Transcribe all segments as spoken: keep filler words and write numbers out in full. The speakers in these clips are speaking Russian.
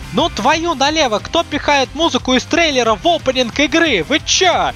Ну твою налево, кто пихает музыку из трейлера в опенинг игры? Вы чё?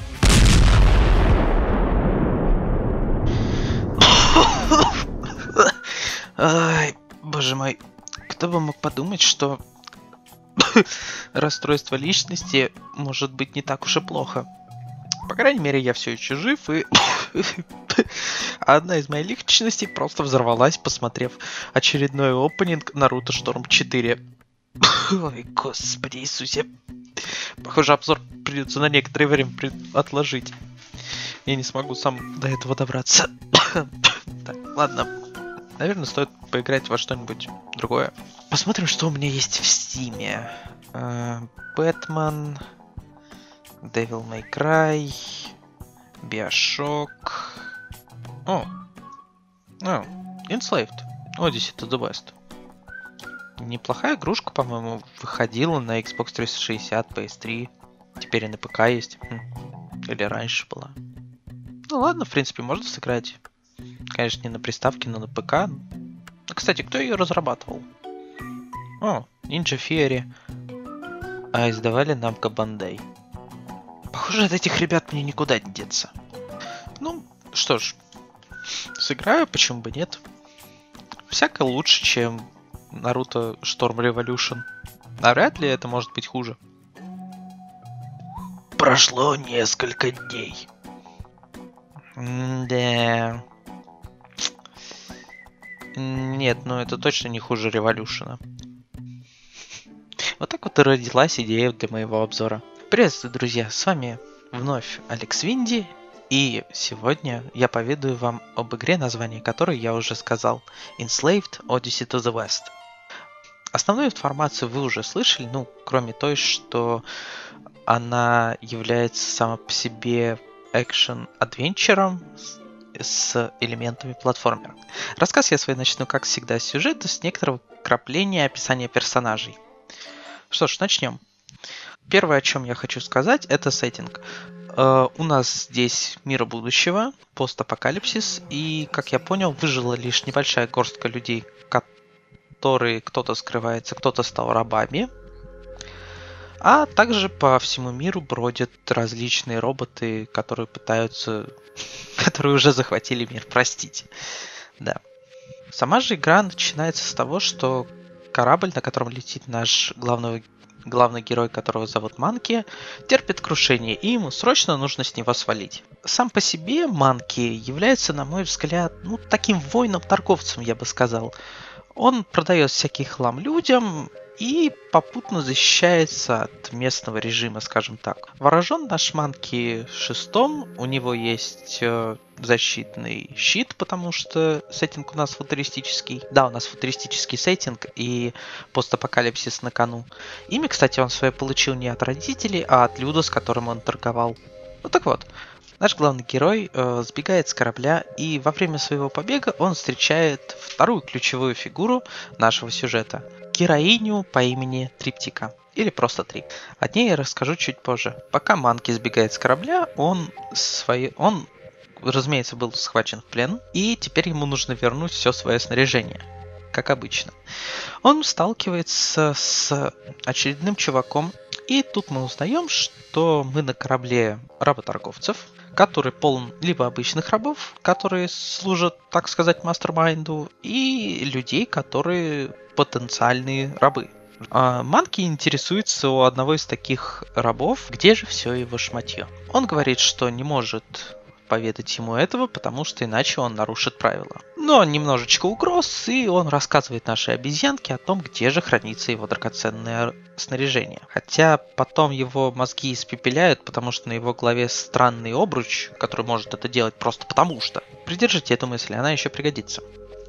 Ай, боже мой, кто бы мог подумать, что расстройство личности может быть не так уж и плохо. По крайней мере, я все еще жив, и одна из моих личностей просто взорвалась, посмотрев очередной опенинг Наруто Шторм четыре. Ой, господи Иисусе. Похоже, обзор придется на некоторое время отложить. Я не смогу сам до этого добраться. Так, ладно. Наверное, стоит поиграть во что-нибудь другое. Посмотрим, что у меня есть в Стиме. Бэтмен, Devil May Cry, Bioshock. О, oh. oh. Enslaved, Odyssey to the West. Неплохая игрушка, по-моему, выходила на Xbox триста шестьдесят, пи эс три. Теперь и на ПК есть. Или раньше была. Ну ладно, в принципе, можно сыграть. Конечно, не на приставке, но на ПК. Кстати, кто ее разрабатывал? О, Ninja Theory. А издавали Namco Bandai. Похоже, от этих ребят мне никуда не деться. Ну, что ж. Сыграю, почему бы нет. Всяко лучше, чем Naruto Storm Revolution. А вряд ли это может быть хуже. Прошло несколько дней. Да. Нет, ну это точно не хуже Революшена. Вот так вот и родилась идея для моего обзора. Приветствую, друзья, с вами вновь Алекс Винди. И сегодня я поведаю вам об игре, название которой я уже сказал. Enslaved Odyssey to the West. Основную информацию вы уже слышали, ну, кроме той, что она является сама по себе экшен-адвенчером с элементами платформера. Рассказ я свой начну, как всегда, с сюжета, с некоторого крапления описания персонажей. Что ж, начнем. Первое, о чем я хочу сказать, это сеттинг. Uh, у нас здесь мир будущего, постапокалипсис, и, как я понял, выжила лишь небольшая горстка людей, которые кто-то скрывается, кто-то стал рабами. А также по всему миру бродят различные роботы, которые пытаются... которые уже захватили мир, простите. Да. Сама же игра начинается с того, что корабль, на котором летит наш главный, главный герой, которого зовут Манки, терпит крушение, и ему срочно нужно с него свалить. Сам по себе Манки является, на мой взгляд, ну, таким воином-торговцем, я бы сказал. Он продает всякий хлам людям и попутно защищается от местного режима, скажем так. Вооружен наш Манки шестом, у него есть э, защитный щит, потому что сеттинг у нас футуристический. Да, у нас футуристический сеттинг и постапокалипсис на кону. Имя, кстати, он свое получил не от родителей, а от Люда, с которым он торговал. Ну так вот. Наш главный герой э, сбегает с корабля, и во время своего побега он встречает вторую ключевую фигуру нашего сюжета. Героиню по имени Триптика. Или просто Трип. О ней я расскажу чуть позже. Пока Манки сбегает с корабля, он, свои... он, разумеется, был схвачен в плен, и теперь ему нужно вернуть все свое снаряжение. Как обычно. Он сталкивается с очередным чуваком, и тут мы узнаем, что мы на корабле работорговцев, который полон либо обычных рабов, которые служат, так сказать, мастер-майнду, и людей, которые потенциальные рабы. А Манки интересуется у одного из таких рабов, где же все его шматье. Он говорит, что не может поведать ему этого, потому что иначе он нарушит правила. Но немножечко угроз, и он рассказывает нашей обезьянке о том, где же хранится его драгоценное снаряжение. Хотя потом его мозги испепеляют, потому что на его голове странный обруч, который может это делать просто потому что. Придержите эту мысль, она еще пригодится.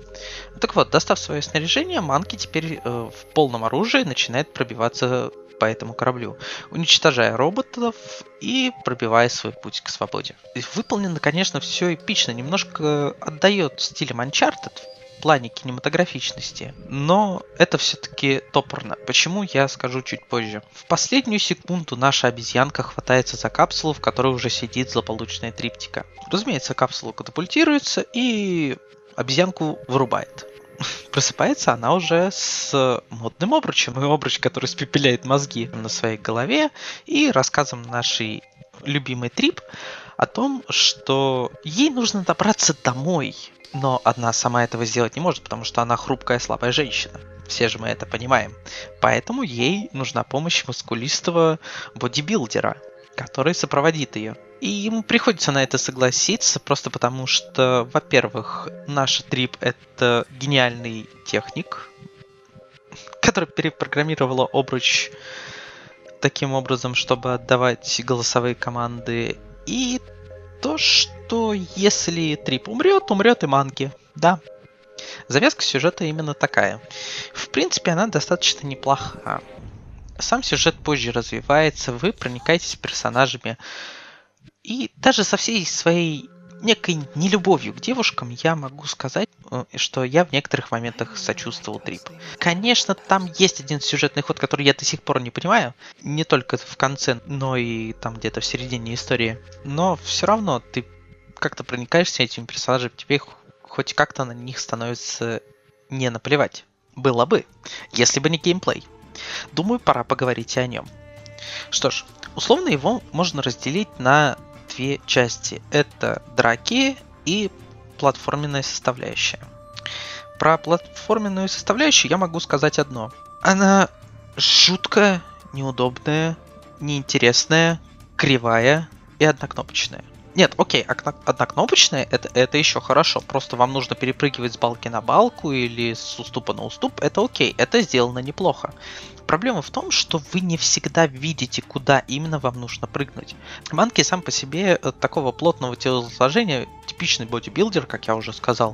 Так вот, достав свое снаряжение, Манки теперь э, в полном оружии начинает пробиваться по этому кораблю, уничтожая роботов и пробивая свой путь к свободе. И выполнено, конечно, все эпично, немножко отдает стилем Uncharted в плане кинематографичности, но это все-таки топорно. Почему, я скажу чуть позже. В последнюю секунду наша обезьянка хватается за капсулу, в которой уже сидит злополучная Триптика. Разумеется, капсула катапультируется и обезьянку вырубает. просыпается она уже с модным обручем. Обруч, который спепеляет мозги на своей голове, и рассказом нашей любимой Трип о том, что ей нужно добраться домой. Но одна сама этого сделать не может, потому что она хрупкая, слабая женщина. Все же мы это понимаем. Поэтому ей нужна помощь мускулистого бодибилдера, который сопроводит ее. И ему приходится на это согласиться, просто потому что, во-первых, наша Трип — это гениальный техник, который перепрограммировала обруч таким образом, чтобы отдавать голосовые команды. И то, что если Трип умрет, умрет и Манки. Да. Завязка сюжета именно такая. В принципе, она достаточно неплоха. Сам сюжет позже развивается, вы проникаетесь персонажами. И даже со всей своей некой нелюбовью к девушкам я могу сказать, что я в некоторых моментах сочувствовал Трип. Конечно, там есть один сюжетный ход, который я до сих пор не понимаю. Не только в конце, но и там где-то в середине истории. Но все равно ты как-то проникаешься этими персонажами, тебе хоть как-то на них становится не наплевать. Было бы, если бы не геймплей. Думаю, пора поговорить и о нем. Что ж, условно его можно разделить на две части. Это драки и платформенная составляющая. Про платформенную составляющую я могу сказать одно. Она жутко неудобная, неинтересная, кривая и однокнопочная. Нет, окей, однокнопочная это, это еще хорошо. Просто вам нужно перепрыгивать с балки на балку или с уступа на уступ. Это окей, это сделано неплохо. Проблема в том, что вы не всегда видите, куда именно вам нужно прыгнуть. Манки сам по себе такого плотного телосложения, типичный бодибилдер, как я уже сказал,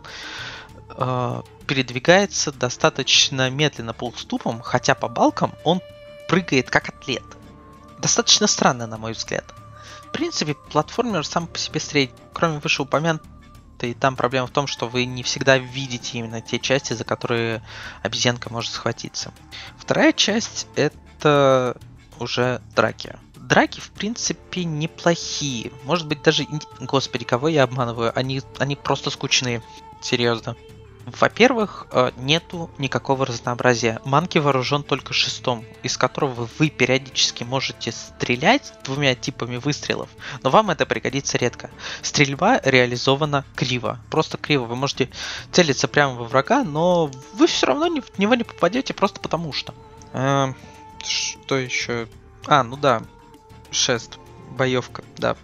передвигается достаточно медленно по уступам, хотя по балкам он прыгает как атлет. Достаточно странно, на мой взгляд. В принципе, платформер сам по себе средний. Кроме вышеупомянутой, там проблема в том, что вы не всегда видите именно те части, за которые обезьянка может схватиться. Вторая часть — это уже драки. Драки, в принципе, неплохие. Может быть, даже... Господи, кого я обманываю? Они, они просто скучные. Серьезно. Во-первых, нету никакого разнообразия. Манки вооружен только шестом, из которого вы периодически можете стрелять двумя типами выстрелов, но вам это пригодится редко. Стрельба реализована криво, просто криво. Вы можете целиться прямо во врага, но вы все равно в него не попадете просто потому что. А, что еще? А, ну да, шест, боевка, да.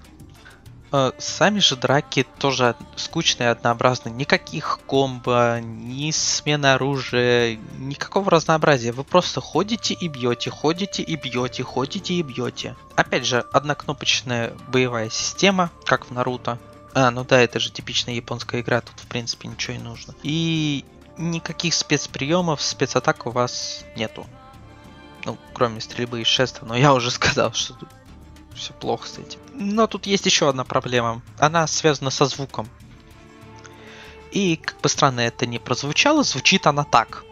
Сами же драки тоже скучные, однообразные. Никаких комбо, ни смены оружия, никакого разнообразия. Вы просто ходите и бьете, ходите и бьете, ходите и бьете. Опять же, однокнопочная боевая система, как в Наруто. А, ну да, это же типичная японская игра, тут в принципе ничего не нужно. И никаких спецприемов, спецатак у вас нету. Ну, кроме стрельбы и шеста, но я уже сказал, что тут все плохо с этим. Но тут есть еще одна проблема. Она связана со звуком. И, как бы странно это ни прозвучало, звучит она так.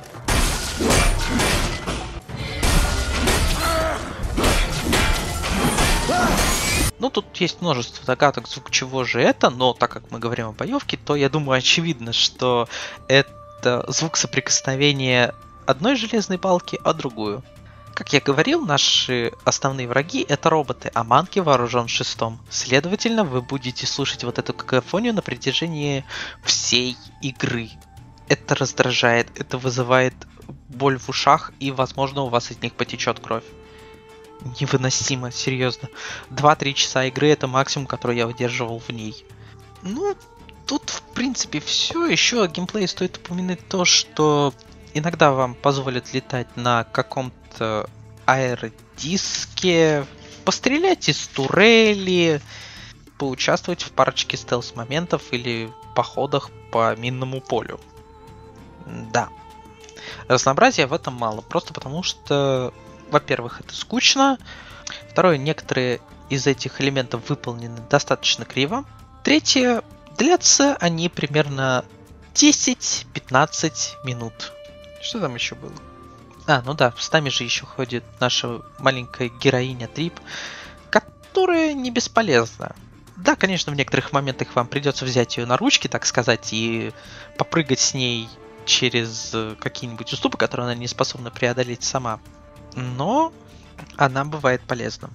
Ну, тут есть множество догадок, звук чего же это, но так как мы говорим о боевке, то я думаю, очевидно, что это звук соприкосновения одной железной палки о другую. Как я говорил, наши основные враги — это роботы, а Манки вооружен шестом. Следовательно, вы будете слушать вот эту какофонию на протяжении всей игры. Это раздражает, это вызывает боль в ушах, и, возможно, у вас из них потечет кровь. Невыносимо, серьезно. два-три часа игры — это максимум, который я выдерживал в ней. Ну, тут, в принципе, все. Еще о геймплее стоит упомянуть то, что иногда вам позволят летать на каком-то аэродиске, пострелять из турели, поучаствовать в парочке стелс-моментов или походах по минному полю. Да. Разнообразия в этом мало, просто потому что, во-первых, это скучно, второе, некоторые из этих элементов выполнены достаточно криво, третье, длятся они примерно десять-пятнадцать минут. Что там еще было? А, ну да, с нами же еще ходит наша маленькая героиня Трип, которая не бесполезна. Да, конечно, в некоторых моментах вам придется взять ее на ручки, так сказать, и попрыгать с ней через какие-нибудь уступы, которые она не способна преодолеть сама. Но она бывает полезна.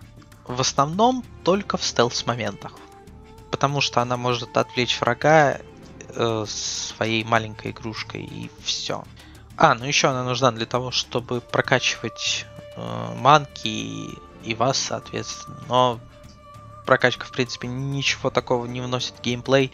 В основном только в стелс-моментах. Потому что она может отвлечь врага э, своей маленькой игрушкой, и все. А, ну еще она нужна для того, чтобы прокачивать э, манки и, и вас, соответственно. Но прокачка, в принципе, ничего такого не вносит в геймплей.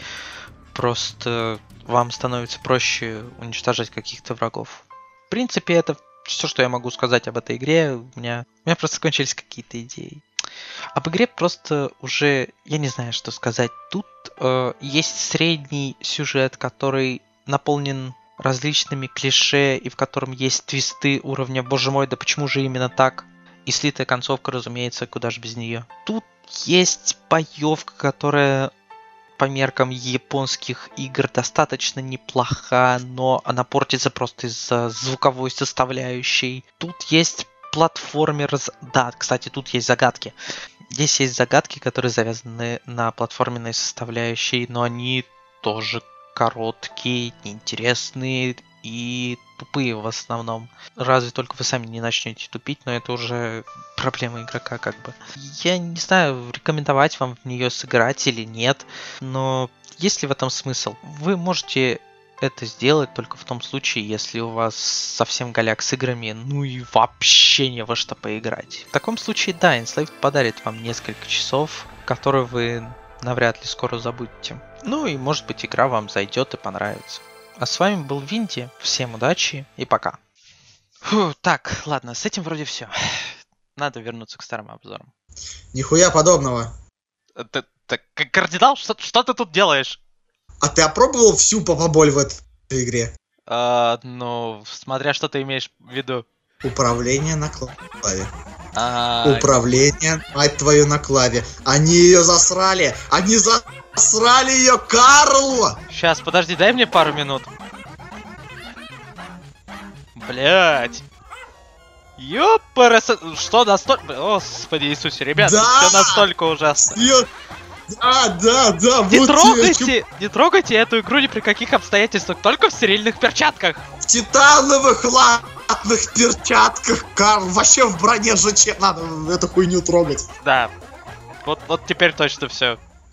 Просто вам становится проще уничтожать каких-то врагов. В принципе, это все, что я могу сказать об этой игре. У меня, у меня просто кончились какие-то идеи. Об игре просто уже, я не знаю, что сказать. Тут э, есть средний сюжет, который наполнен различными клише, и в котором есть твисты уровня «Боже мой, да почему же именно так?» И слитая концовка, разумеется, куда же без нее. Тут есть боевка, которая по меркам японских игр достаточно неплоха, но она портится просто из-за звуковой составляющей. Тут есть платформер... Да, кстати, тут есть загадки. Здесь есть загадки, которые завязаны на платформенной составляющей, но они тоже короткие, неинтересные и тупые в основном. Разве только вы сами не начнете тупить, но это уже проблема игрока как бы. Я не знаю, рекомендовать вам в нее сыграть или нет, но есть ли в этом смысл? Вы можете это сделать только в том случае, если у вас совсем голяк с играми, ну и вообще не во что поиграть. В таком случае, да, Enslaved подарит вам несколько часов, которые вы навряд ли скоро забудете. Ну и может быть игра вам зайдет и понравится. А с вами был Винди. Всем удачи и пока. Фу, так, ладно, с этим вроде все. Надо вернуться к старым обзорам. Нихуя подобного. Ты, ты, кардинал, что, что ты тут делаешь? А ты опробовал всю попоболь в этой игре? А, ну, смотря что ты имеешь в виду. Управление на клаве. А... Управление, мать твою, на клаве. Они ее засрали! Они засрали ее, Карл! Сейчас, подожди, дай мне пару минут. Блять. Ёпарас... Что настолько... Господи Иисусе, ребят, да! все настолько ужасно. Свет... Да, да, да, не вот трогайте, тебе... не трогайте эту игру ни при каких обстоятельствах, только в стерильных перчатках. В титановых латных перчатках, Карл, вообще в броне ЖЧ надо эту хуйню трогать. Да, вот, вот теперь точно все.